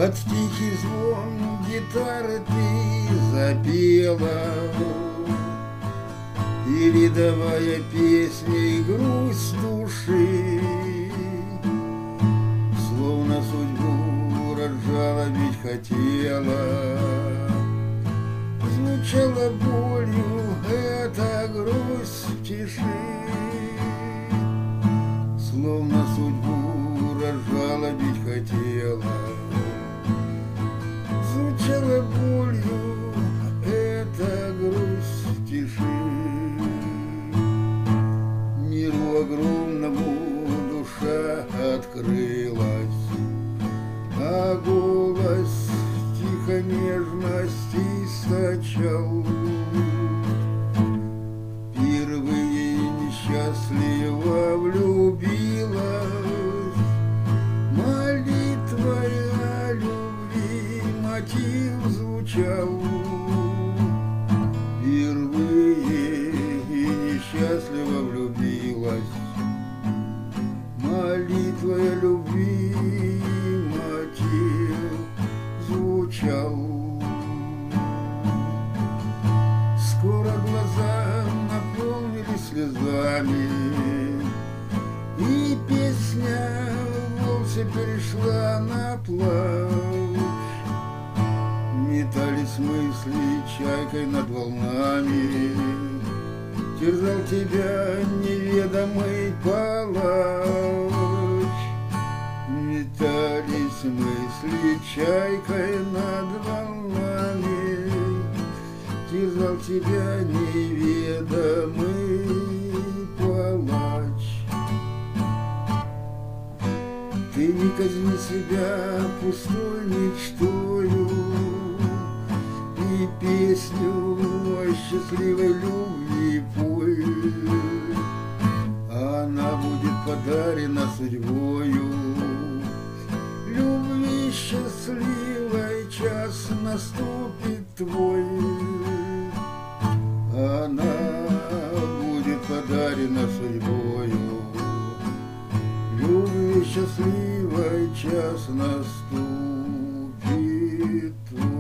Под тихий звон гитары ты запела, передавая песни грусть души, словно судьбу разжалобить хотела. Звучала болью эта грусть в тиши, словно судьбу разжалобить хотела. Звучала болью эта грусть в тиши. Миру огромному душа открылась, а голос тихо нежность источал. Впервые несчастливо влюбилась, молитва о любви мотив звучал. Впервые несчастливо влюбилась, молитва о любви мотив звучал. Скоро глаза наполнились слезами, и песня вовсе перешла на плач. Метались мысли чайкой над волнами, терзал тебя неведомый палач. Метались мысли чайкой над волнами, терзал тебя неведомый палач. Ты не казни себя пустой мечтою, и песню о счастливой любви пой. Она будет подарена судьбою, любви счастливой час наступит твой. Она будет подарена судьбою, любви счастливой час наступит твой.